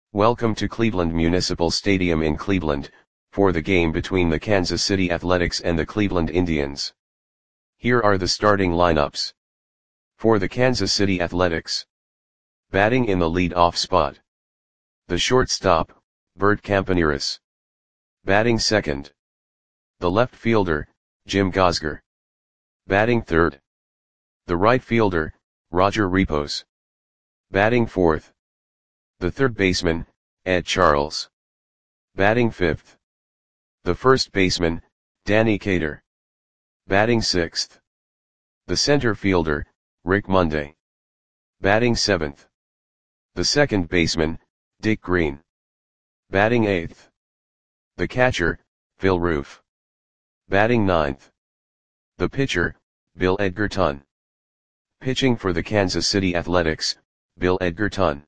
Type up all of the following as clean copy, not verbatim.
Welcome to Cleveland Municipal Stadium in Cleveland, for the game between the Kansas City Athletics and the Cleveland Indians. Here are the starting lineups. For the Kansas City Athletics. Batting in the lead-off spot. The shortstop, Bert Campaneris. Batting second. The left fielder, Jim Gosger. Batting third. The right fielder, Roger Repos. Batting fourth. The third baseman, Ed Charles. Batting fifth. The first baseman, Danny Cater. Batting sixth. The center fielder, Rick Monday. Batting seventh. The second baseman, Dick Green. Batting eighth. The catcher, Phil Roof. Batting ninth. The pitcher, Bill Edgerton. Pitching for the Kansas City Athletics, Bill Edgerton.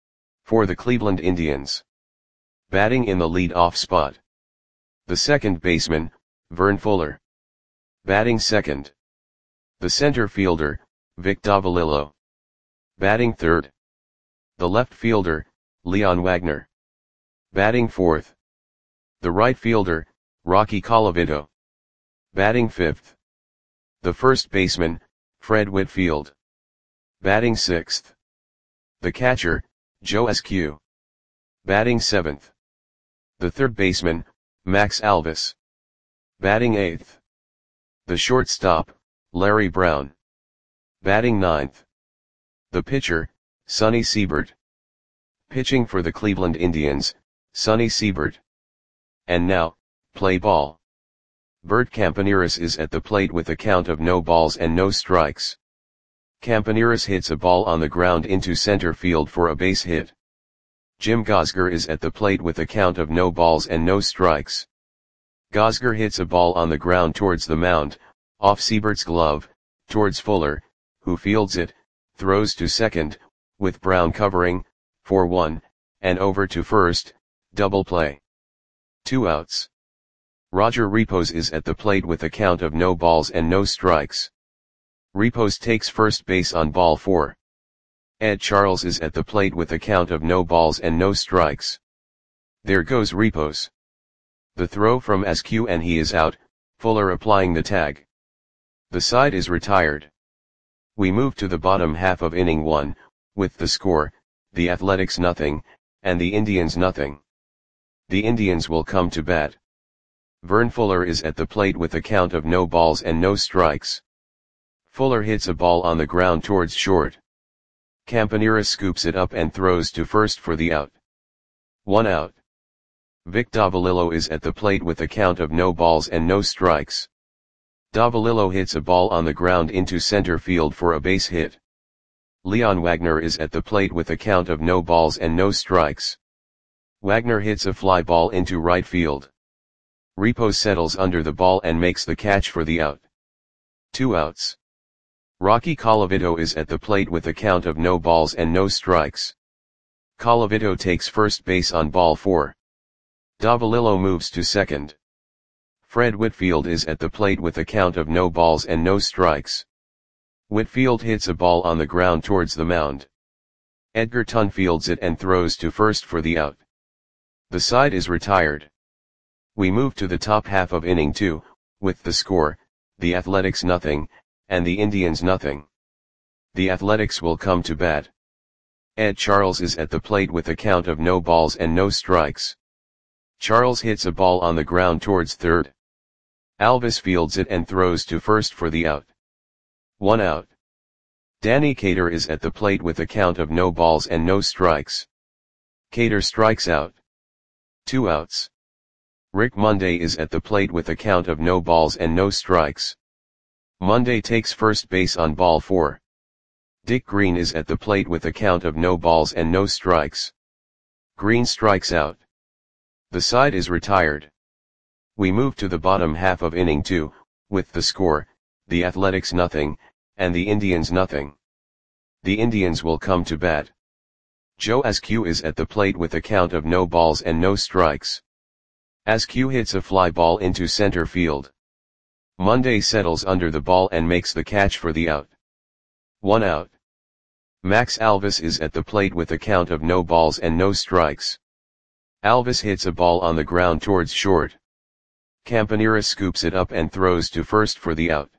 For the Cleveland Indians. Batting in the lead-off spot. The second baseman, Vern Fuller. Batting second. The center fielder, Vic Davalillo. Batting third. The left fielder, Leon Wagner. Batting fourth. The right fielder, Rocky Colavito. Batting fifth. The first baseman, Fred Whitfield. Batting sixth. The catcher, Joe Eskew. Batting seventh. The third baseman, Max Alvis. Batting eighth. The shortstop, Larry Brown. Batting ninth. The pitcher, Sonny Siebert. Pitching for the Cleveland Indians, Sonny Siebert. And now, play ball. Bert Campaneris is at the plate with a count of no balls and no strikes. Campaneris hits a ball on the ground into center field for a base hit. Jim Gosger is at the plate with a count of no balls and no strikes. Gosger hits a ball on the ground towards the mound, off Siebert's glove, towards Fuller, who fields it, throws to second, with Brown covering, for 1, and over to first, double play. 2 outs. Roger Repos is at the plate with a count of no balls and no strikes. Repos takes first base on ball 4. Ed Charles is at the plate with a count of no balls and no strikes. There goes Repos. The throw from Eskew and he is out, Fuller applying the tag. The side is retired. We move to the bottom half of inning 1, with the score, the Athletics nothing, and the Indians nothing. The Indians will come to bat. Vern Fuller is at the plate with a count of no balls and no strikes. Fuller hits a ball on the ground towards short. Campaneris scoops it up and throws to first for the out. 1 out. Vic Davalillo is at the plate with a count of no balls and no strikes. Davalillo hits a ball on the ground into center field for a base hit. Leon Wagner is at the plate with a count of no balls and no strikes. Wagner hits a fly ball into right field. Repos settles under the ball and makes the catch for the out. 2 outs. Rocky Colavito is at the plate with a count of no balls and no strikes. Colavito takes first base on ball 4. Davalillo moves to second. Fred Whitfield is at the plate with a count of no balls and no strikes. Whitfield hits a ball on the ground towards the mound. Edgerton fields it and throws to first for the out. The side is retired. We move to the top half of inning 2, with the score, the Athletics nothing, and the Indians nothing. The Athletics will come to bat. Ed Charles is at the plate with a count of no balls and no strikes. Charles hits a ball on the ground towards third. Alvis fields it and throws to first for the out. 1 out. Danny Cater is at the plate with a count of no balls and no strikes. Cater strikes out. 2 outs. Rick Monday is at the plate with a count of no balls and no strikes. Monday takes first base on ball 4. Dick Green is at the plate with a count of no balls and no strikes. Green strikes out. The side is retired. We move to the bottom half of inning 2, with the score, the Athletics nothing, and the Indians nothing. The Indians will come to bat. Joe Eskew is at the plate with a count of no balls and no strikes. Eskew hits a fly ball into center field. Monday settles under the ball and makes the catch for the out. 1 out. Max Alvis is at the plate with a count of no balls and no strikes. Alvis hits a ball on the ground towards short. Campaneris scoops it up and throws to first for the out.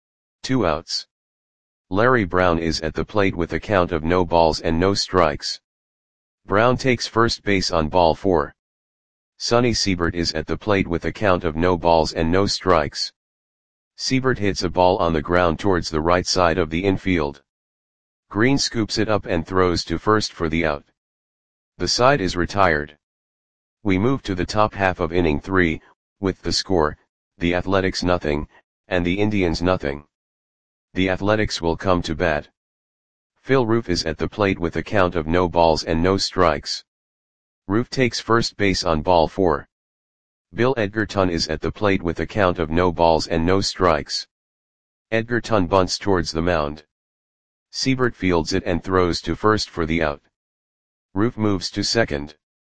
2 outs. Larry Brown is at the plate with a count of no balls and no strikes. Brown takes first base on ball 4. Sonny Siebert is at the plate with a count of no balls and no strikes. Siebert hits a ball on the ground towards the right side of the infield. Green scoops it up and throws to first for the out. The side is retired. We move to the top half of inning 3, with the score, the Athletics nothing, and the Indians nothing. The Athletics will come to bat. Phil Roof is at the plate with a count of no balls and no strikes. Roof takes first base on ball 4. Bill Edgerton is at the plate with a count of no balls and no strikes. Edgerton bunts towards the mound. Siebert fields it and throws to first for the out. Roof moves to second.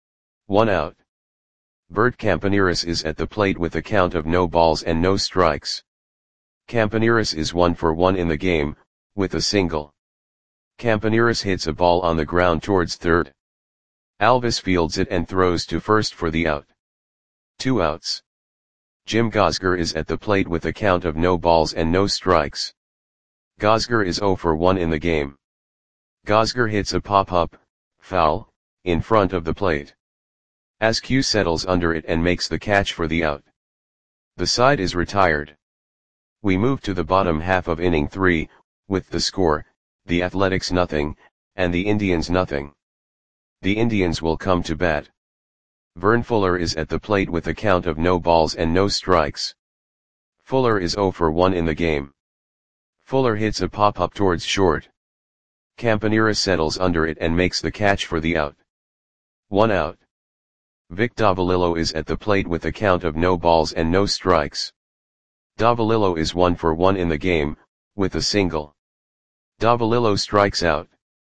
1 out. Bert Campaneris is at the plate with a count of no balls and no strikes. Campaneris is 1 for 1 in the game, with a single. Campaneris hits a ball on the ground towards third. Alvis fields it and throws to first for the out. 2 outs. Jim Gosger is at the plate with a count of no balls and no strikes. Gosger is 0 for 1 in the game. Gosger hits a pop-up, foul, in front of the plate. Askew settles under it and makes the catch for the out. The side is retired. We move to the bottom half of inning 3, with the score, the Athletics nothing, and the Indians nothing. The Indians will come to bat. Vern Fuller is at the plate with a count of no balls and no strikes. Fuller is 0 for 1 in the game. Fuller hits a pop-up towards short. Campaneris settles under it and makes the catch for the out. 1 out. Vic Davalillo is at the plate with a count of no balls and no strikes. Davalillo is 1 for 1 in the game, with a single. Davalillo strikes out.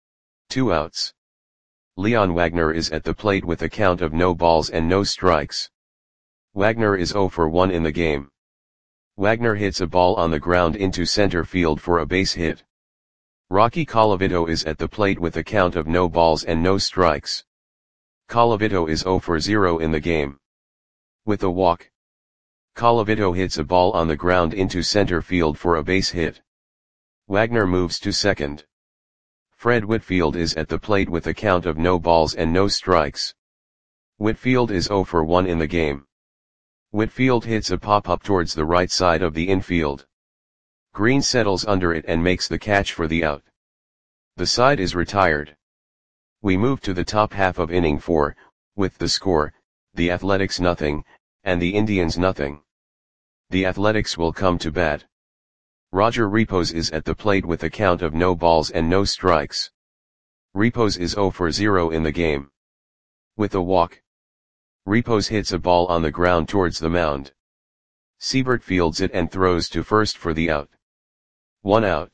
2 outs. Leon Wagner is at the plate with a count of no balls and no strikes. Wagner is 0 for 1 in the game. Wagner hits a ball on the ground into center field for a base hit. Rocky Colavito is at the plate with a count of no balls and no strikes. Colavito is 0 for 0 in the game. With a walk. Colavito hits a ball on the ground into center field for a base hit. Wagner moves to second. Fred Whitfield is at the plate with a count of no balls and no strikes. Whitfield is 0 for 1 in the game. Whitfield hits a pop-up towards the right side of the infield. Green settles under it and makes the catch for the out. The side is retired. We move to the top half of inning 4, with the score, the Athletics nothing, and the Indians nothing. The Athletics will come to bat. Roger Repos is at the plate with a count of no balls and no strikes. Repos is 0 for 0 in the game. With a walk. Repos hits a ball on the ground towards the mound. Siebert fields it and throws to first for the out. 1 out.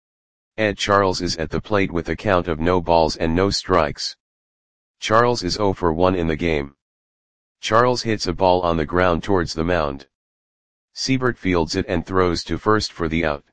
Ed Charles is at the plate with a count of no balls and no strikes. Charles is 0 for 1 in the game. Charles hits a ball on the ground towards the mound. Siebert fields it and throws to first for the out.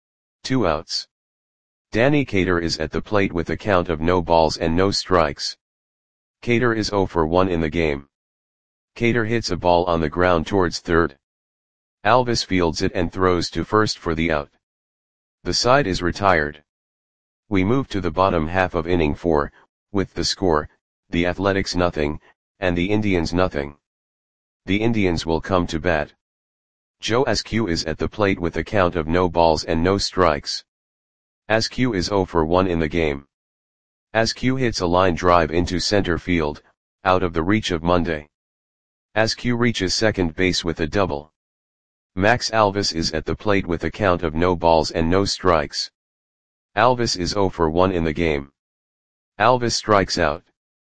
2 outs. Danny Cater is at the plate with a count of no balls and no strikes. Cater is 0 for 1 in the game. Cater hits a ball on the ground towards third. Alvis fields it and throws to first for the out. The side is retired. We move to the bottom half of inning 4, with the score, the Athletics nothing, and the Indians nothing. The Indians will come to bat. Joe Askew is at the plate with a count of no balls and no strikes. Askew is 0 for 1 in the game. Askew hits a line drive into center field, out of the reach of Monday. Askew reaches second base with a double. Max Alvis is at the plate with a count of no balls and no strikes. Alvis is 0 for 1 in the game. Alvis strikes out.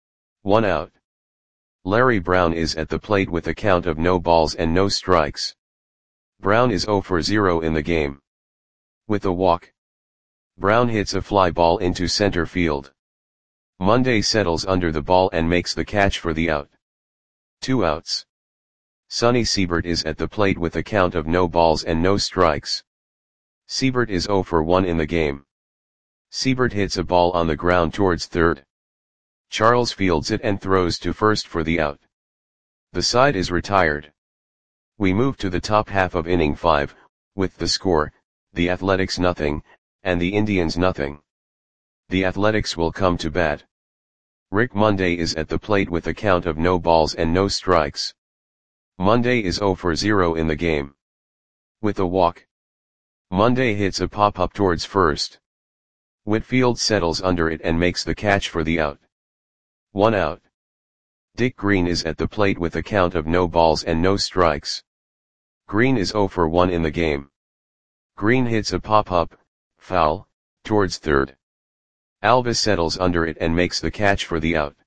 1 out. Larry Brown is at the plate with a count of no balls and no strikes. Brown is 0 for 0 in the game. With a walk. Brown hits a fly ball into center field. Monday settles under the ball and makes the catch for the out. 2 outs. Sonny Siebert is at the plate with a count of no balls and no strikes. Siebert is 0 for 1 in the game. Siebert hits a ball on the ground towards third. Charles fields it and throws to first for the out. The side is retired. We move to the top half of inning 5, with the score, the Athletics nothing, and the Indians nothing. The Athletics will come to bat. Rick Monday is at the plate with a count of no balls and no strikes. Monday is 0 for 0 in the game. With a walk. Monday hits a pop-up towards first. Whitfield settles under it and makes the catch for the out. 1 out. Dick Green is at the plate with a count of no balls and no strikes. Green is 0 for 1 in the game. Green hits a pop-up, foul, towards third. Alvis settles under it and makes the catch for the out.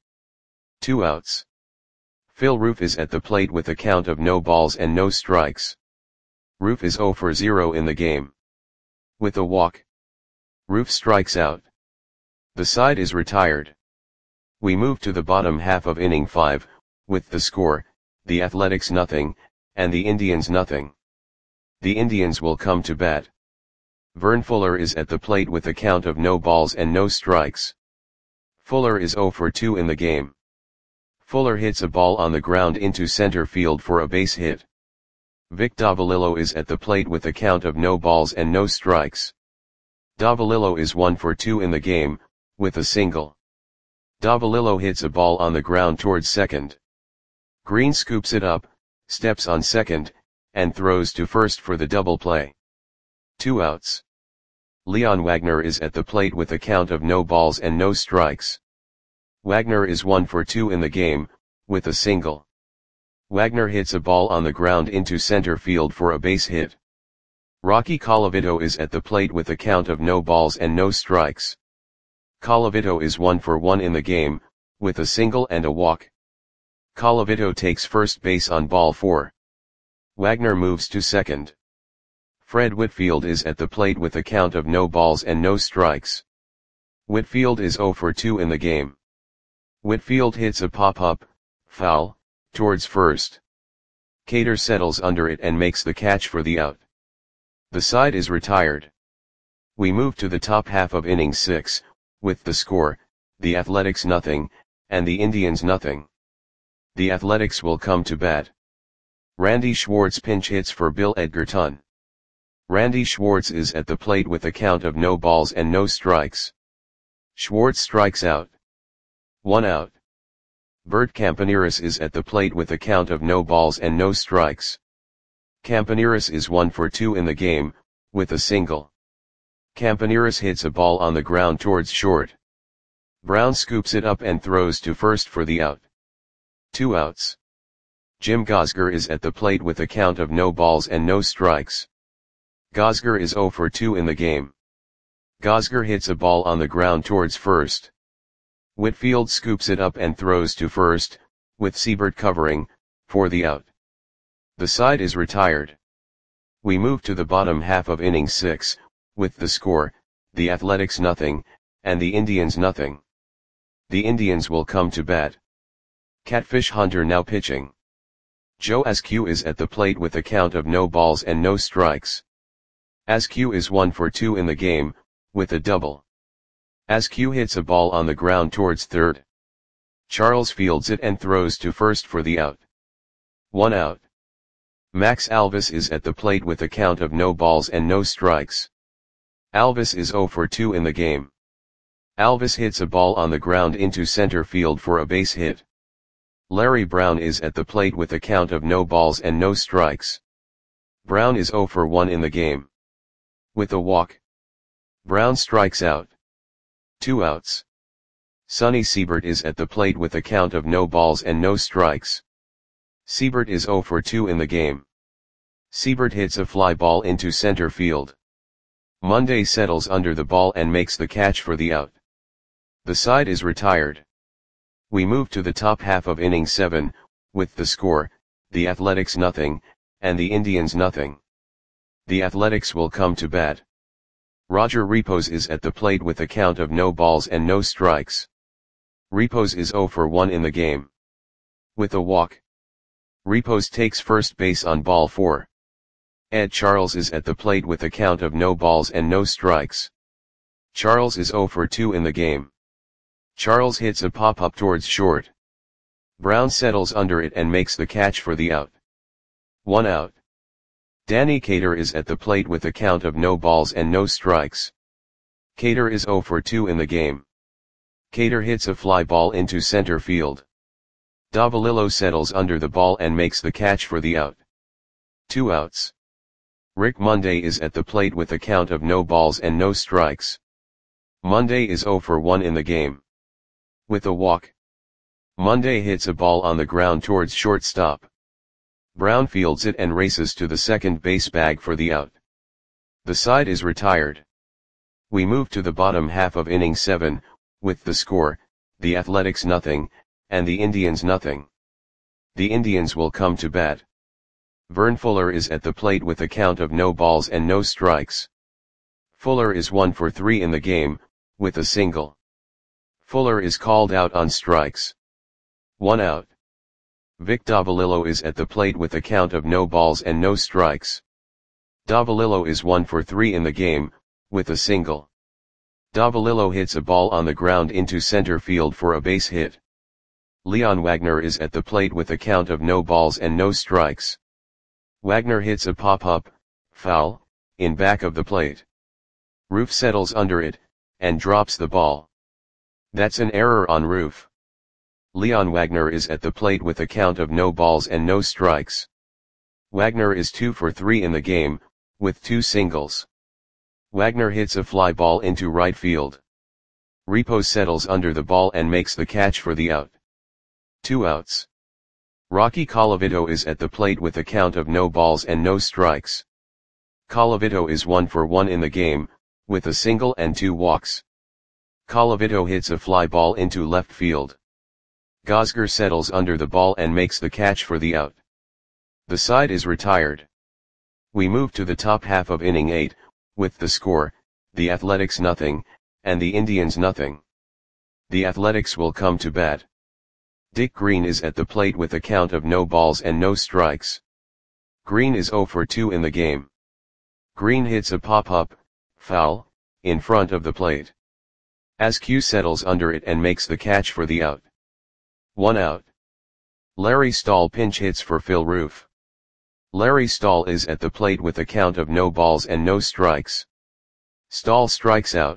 2 outs. Phil Roof is at the plate with a count of no balls and no strikes. Roof is 0 for 0 in the game. With a walk. Roof strikes out. The side is retired. We move to the bottom half of inning 5, with the score, the Athletics nothing, and the Indians nothing. The Indians will come to bat. Vern Fuller is at the plate with a count of no balls and no strikes. Fuller is 0 for 2 in the game. Fuller hits a ball on the ground into center field for a base hit. Vic Davalillo is at the plate with a count of no balls and no strikes. Davalillo is 1 for 2 in the game, with a single. Davalillo hits a ball on the ground towards second. Green scoops it up, steps on second, and throws to first for the double play. 2 outs. Leon Wagner is at the plate with a count of no balls and no strikes. Wagner is 1 for 2 in the game, with a single. Wagner hits a ball on the ground into center field for a base hit. Rocky Colavito is at the plate with a count of no balls and no strikes. Colavito is 1 for 1 in the game, with a single and a walk. Colavito takes first base on ball 4. Wagner moves to second. Fred Whitfield is at the plate with a count of no balls and no strikes. Whitfield is 0 for 2 in the game. Whitfield hits a pop-up, foul, towards first. Cater settles under it and makes the catch for the out. The side is retired. We move to the top half of inning 6, with the score, the Athletics nothing, and the Indians nothing. The Athletics will come to bat. Randy Schwartz pinch hits for Bill Edgerton. Randy Schwartz is at the plate with a count of no balls and no strikes. Schwartz strikes out. 1 out. Bert Campaneris is at the plate with a count of no balls and no strikes. Campaneris is 1 for 2 in the game, with a single. Campaneris hits a ball on the ground towards short. Brown scoops it up and throws to first for the out. 2 outs. Jim Gosger is at the plate with a count of no balls and no strikes. Gosger is 0 for 2 in the game. Gosger hits a ball on the ground towards first. Whitfield scoops it up and throws to first, with Siebert covering, for the out. The side is retired. We move to the bottom half of inning 6, with the score, the Athletics nothing, and the Indians nothing. The Indians will come to bat. Catfish Hunter now pitching. Joe Askew is at the plate with a count of no balls and no strikes. Askew is 1 for 2 in the game, with a double. Askew hits a ball on the ground towards third. Charles fields it and throws to first for the out. 1 out. Max Alvis is at the plate with a count of no balls and no strikes. Alvis is 0 for 2 in the game. Alvis hits a ball on the ground into center field for a base hit. Larry Brown is at the plate with a count of no balls and no strikes. Brown is 0 for 1 in the game. With a walk. Brown strikes out. 2 outs. Sonny Siebert is at the plate with a count of no balls and no strikes. Siebert is 0 for 2 in the game. Siebert hits a fly ball into center field. Monday settles under the ball and makes the catch for the out. The side is retired. We move to the top half of inning 7, with the score, the Athletics nothing, and the Indians nothing. The Athletics will come to bat. Roger Repos is at the plate with a count of no balls and no strikes. Repos is 0 for 1 in the game. With a walk. Repos takes first base on ball 4. Ed Charles is at the plate with a count of no balls and no strikes. Charles is 0 for 2 in the game. Charles hits a pop-up towards short. Brown settles under it and makes the catch for the out. 1 out. Danny Cater is at the plate with a count of no balls and no strikes. Cater is 0 for 2 in the game. Cater hits a fly ball into center field. Davalillo settles under the ball and makes the catch for the out. 2 outs. Rick Monday is at the plate with a count of no balls and no strikes. Monday is 0 for 1 in the game. With a walk, Monday hits a ball on the ground towards shortstop. Brown fields it and races to the second base bag for the out. The side is retired. We move to the bottom half of inning 7, with the score, the Athletics nothing, and the Indians nothing. The Indians will come to bat. Vern Fuller is at the plate with a count of no balls and no strikes. Fuller is 1 for 3 in the game, with a single. Fuller is called out on strikes. 1 out. Vic Davalillo is at the plate with a count of no balls and no strikes. Davalillo is 1 for 3 in the game, with a single. Davalillo hits a ball on the ground into center field for a base hit. Leon Wagner is at the plate with a count of no balls and no strikes. Wagner hits a pop-up, foul, in back of the plate. Roof settles under it, and drops the ball. That's an error on Roof. Leon Wagner is at the plate with a count of no balls and no strikes. Wagner is 2 for 3 in the game, with 2 singles. Wagner hits a fly ball into right field. Repo settles under the ball and makes the catch for the out. 2 outs. Rocky Colavito is at the plate with a count of no balls and no strikes. Colavito is 1 for 1 in the game, with a single and 2 walks. Colavito hits a fly ball into left field. Gosger settles under the ball and makes the catch for the out. The side is retired. We move to the top half of inning 8, with the score, the Athletics nothing, and the Indians nothing. The Athletics will come to bat. Dick Green is at the plate with a count of no balls and no strikes. Green is 0 for 2 in the game. Green hits a pop-up, foul, in front of the plate. Askew settles under it and makes the catch for the out. 1 out. Larry Stahl pinch hits for Phil Roof. Larry Stahl is at the plate with a count of no balls and no strikes. Stahl strikes out.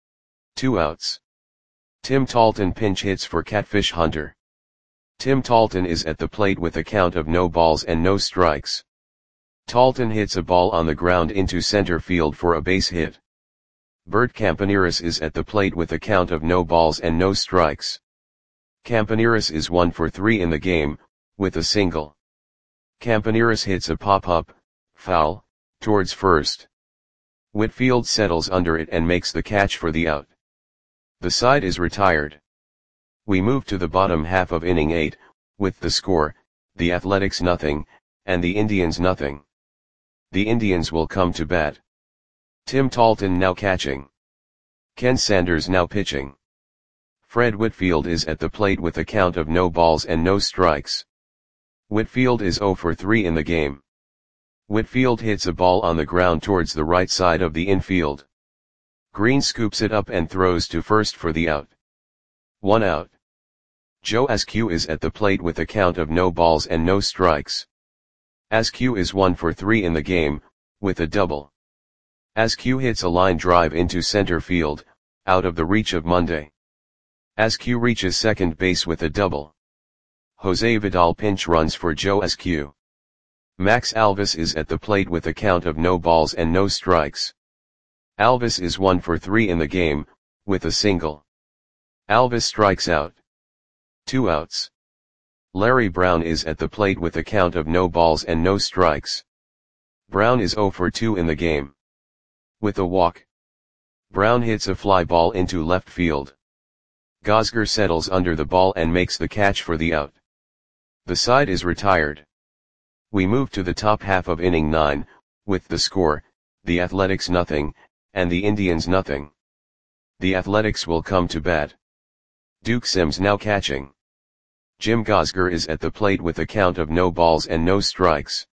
2 outs. Tim Talton pinch hits for Catfish Hunter. Tim Talton is at the plate with a count of no balls and no strikes. Talton hits a ball on the ground into center field for a base hit. Bert Campaneris is at the plate with a count of no balls and no strikes. Campaneris is 1 for 3 in the game, with a single. Campaneris hits a pop-up, foul, towards first. Whitfield settles under it and makes the catch for the out. The side is retired. We move to the bottom half of inning 8, with the score, the Athletics nothing, and the Indians nothing. The Indians will come to bat. Tim Talton now catching. Ken Sanders now pitching. Fred Whitfield is at the plate with a count of no balls and no strikes. Whitfield is 0 for 3 in the game. Whitfield hits a ball on the ground towards the right side of the infield. Green scoops it up and throws to first for the out. 1 out. Joe Askew is at the plate with a count of no balls and no strikes. Askew is 1 for 3 in the game, with a double. Askew hits a line drive into center field, out of the reach of Monday. Askew reaches second base with a double. Jose Vidal pinch runs for Joe Askew. Max Alvis is at the plate with a count of no balls and no strikes. Alvis is 1 for 3 in the game, with a single. Alvis strikes out. 2 outs. Larry Brown is at the plate with a count of no balls and no strikes. Brown is 0 for 2 in the game. With a walk, Brown hits a fly ball into left field. Gosger settles under the ball and makes the catch for the out. The side is retired. We move to the top half of inning 9, with the score, the Athletics nothing, and the Indians nothing. The Athletics will come to bat. Duke Sims now catching. Jim Gosger is at the plate with a count of no balls and no strikes.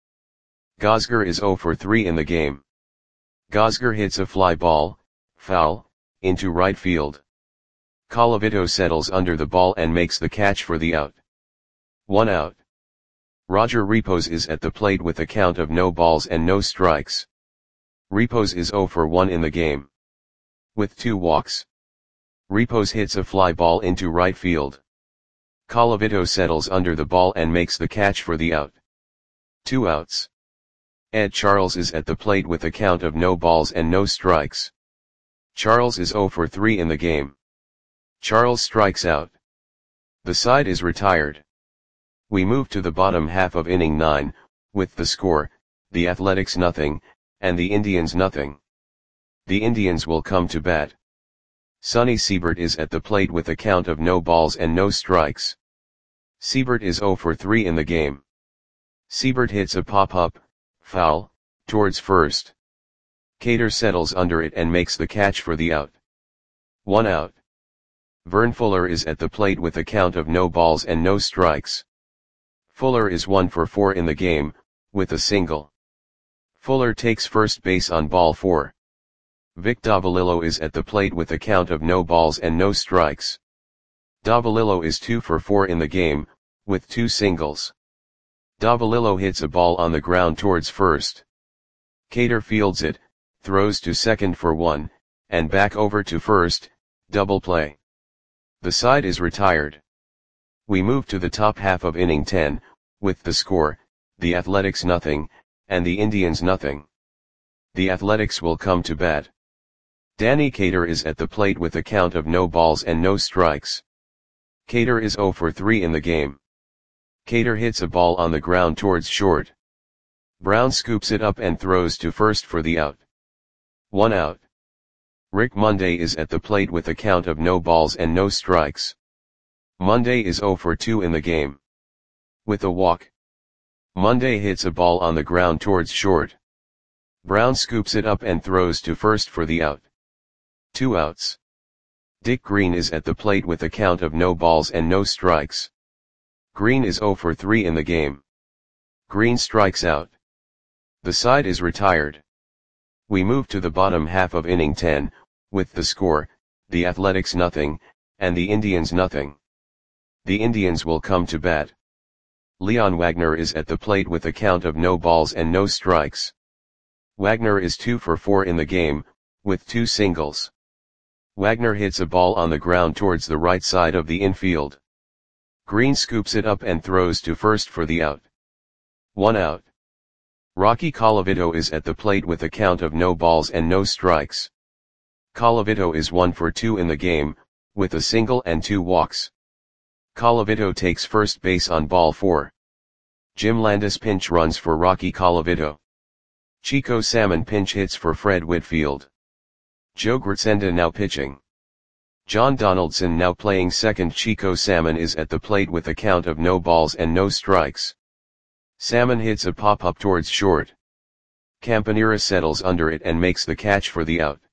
Gosger is 0 for 3 in the game. Gosger hits a fly ball, foul, into right field. Colavito settles under the ball and makes the catch for the out. 1 out. Roger Repos is at the plate with a count of no balls and no strikes. Repos is 0 for 1 in the game. With 2 walks. Repos hits a fly ball into right field. Colavito settles under the ball and makes the catch for the out. 2 outs. Ed Charles is at the plate with a count of no balls and no strikes. Charles is 0 for 3 in the game. Charles strikes out. The side is retired. We move to the bottom half of inning 9, with the score, the Athletics nothing, and the Indians nothing. The Indians will come to bat. Sonny Siebert is at the plate with a count of no balls and no strikes. Siebert is 0 for 3 in the game. Siebert hits a pop-up, foul, towards first. Cater settles under it and makes the catch for the out. 1 out. Vern Fuller is at the plate with a count of no balls and no strikes. Fuller is 1 for 4 in the game, with a single. Fuller takes first base on ball 4. Vic Davalillo is at the plate with a count of no balls and no strikes. Davalillo is 2 for 4 in the game, with 2 singles. Davalillo hits a ball on the ground towards first. Cater fields it, throws to second for 1, and back over to first, double play. The side is retired. We move to the top half of inning 10, with the score, the Athletics nothing, and the Indians nothing. The Athletics will come to bat. Danny Cater is at the plate with a count of no balls and no strikes. Cater is 0 for 3 in the game. Cater hits a ball on the ground towards short. Brown scoops it up and throws to first for the out. 1 out. Rick Monday is at the plate with a count of no balls and no strikes. Monday is 0 for 2 in the game. With a walk. Monday hits a ball on the ground towards short. Brown scoops it up and throws to first for the out. 2 outs. Dick Green is at the plate with a count of no balls and no strikes. Green is 0 for 3 in the game. Green strikes out. The side is retired. We move to the bottom half of inning 10, with the score, the Athletics nothing, and the Indians nothing. The Indians will come to bat. Leon Wagner is at the plate with a count of no balls and no strikes. Wagner is 2 for 4 in the game, with 2 singles. Wagner hits a ball on the ground towards the right side of the infield. Green scoops it up and throws to first for the out. 1 out. Rocky Colavito is at the plate with a count of no balls and no strikes. Colavito is 1 for 2 in the game, with a single and 2 walks. Colavito takes first base on ball 4. Jim Landis pinch runs for Rocky Colavito. Chico Salmon pinch hits for Fred Whitfield. Joe Gritsenda now pitching. John Donaldson now playing second. Chico Salmon is at the plate with a count of no balls and no strikes. Salmon hits a pop-up towards short. Campanera settles under it and makes the catch for the out.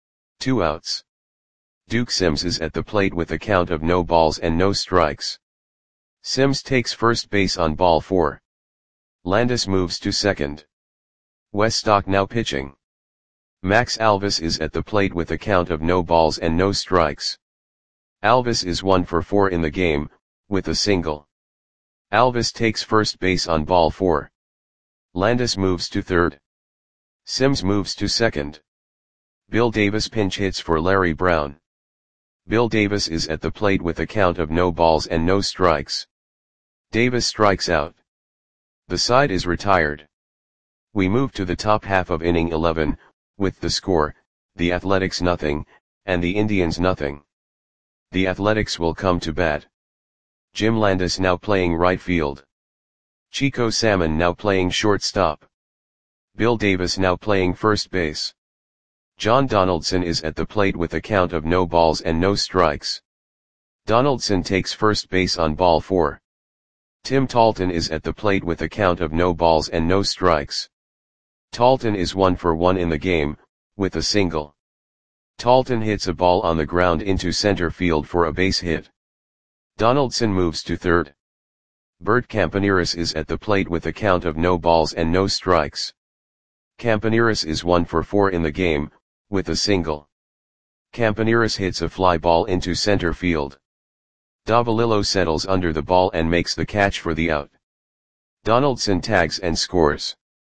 2 outs. Duke Sims is at the plate with a count of no balls and no strikes. Sims takes first base on ball 4. Landis moves to second. Weststock now pitching. Max Alvis is at the plate with a count of no balls and no strikes. Alvis is 1 for 4 in the game, with a single. Alvis takes first base on ball 4. Landis moves to third. Sims moves to second. Bill Davis pinch hits for Larry Brown. Bill Davis is at the plate with a count of no balls and no strikes. Davis strikes out. The side is retired. We move to the top half of inning 11, with the score, the Athletics nothing, and the Indians nothing. The Athletics will come to bat. Jim Landis now playing right field. Chico Salmon now playing shortstop. Bill Davis now playing first base. John Donaldson is at the plate with a count of no balls and no strikes. Donaldson takes first base on ball 4. Tim Talton is at the plate with a count of no balls and no strikes. Talton is 1 for 1 in the game, with a single. Talton hits a ball on the ground into center field for a base hit. Donaldson moves to third. Bert Campaneris is at the plate with a count of no balls and no strikes. Campaneris is 1 for 4 in the game, with a single. Campaneris hits a fly ball into center field. Davalillo settles under the ball and makes the catch for the out. Donaldson tags and scores.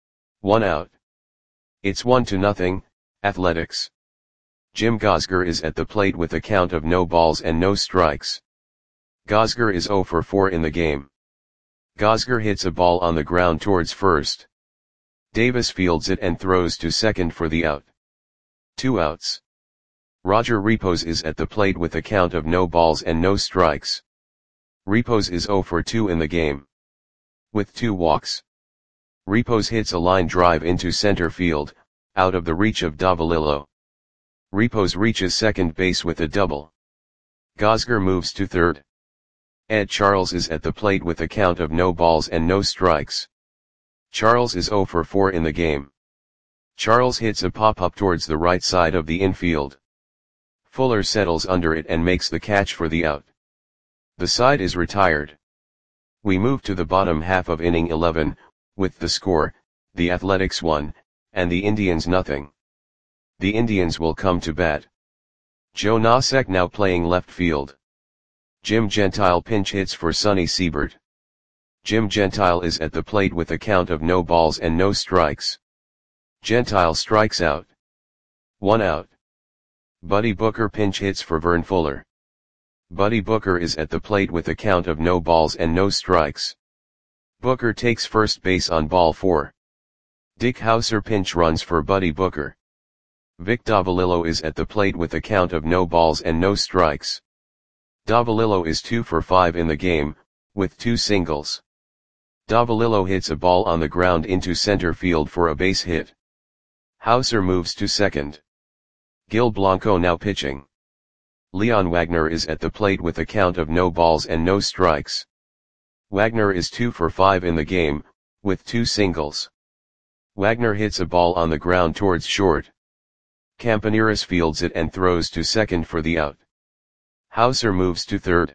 1 out. It's 1-0, Athletics. Jim Gosger is at the plate with a count of no balls and no strikes. Gosger is 0 for 4 in the game. Gosger hits a ball on the ground towards first. Davis fields it and throws to second for the out. 2 outs. Roger Repos is at the plate with a count of no balls and no strikes. Repos is 0 for 2 in the game. With 2 walks. Repos hits a line drive into center field, out of the reach of Davalillo. Repos reaches second base with a double. Gosger moves to third. Ed Charles is at the plate with a count of no balls and no strikes. Charles is 0 for 4 in the game. Charles hits a pop-up towards the right side of the infield. Fuller settles under it and makes the catch for the out. The side is retired. We move to the bottom half of inning 11, with the score, the Athletics 1, and the Indians nothing. The Indians will come to bat. Joe Nosek now playing left field. Jim Gentile pinch hits for Sonny Siebert. Jim Gentile is at the plate with a count of no balls and no strikes. Gentile strikes out. 1 out. Buddy Booker pinch hits for Vern Fuller. Buddy Booker is at the plate with a count of no balls and no strikes. Booker takes first base on ball 4. Dick Hauser pinch runs for Buddy Booker. Vic Davalillo is at the plate with a count of no balls and no strikes. Davalillo is 2 for 5 in the game, with 2 singles. Davalillo hits a ball on the ground into center field for a base hit. Hauser moves to second. Gil Blanco now pitching. Leon Wagner is at the plate with a count of no balls and no strikes. Wagner is 2 for 5 in the game, with 2 singles. Wagner hits a ball on the ground towards short. Campaneris fields it and throws to second for the out. Hauser moves to third.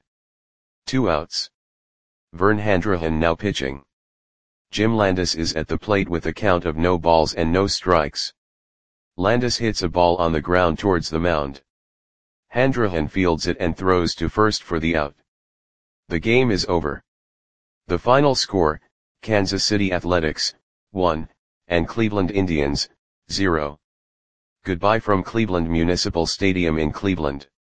2 outs. Vern Handrahan now pitching. Jim Landis is at the plate with a count of no balls and no strikes. Landis hits a ball on the ground towards the mound. Handrahan fields it and throws to first for the out. The game is over. The final score, Kansas City Athletics, 1, and Cleveland Indians, 0. Goodbye from Cleveland Municipal Stadium in Cleveland.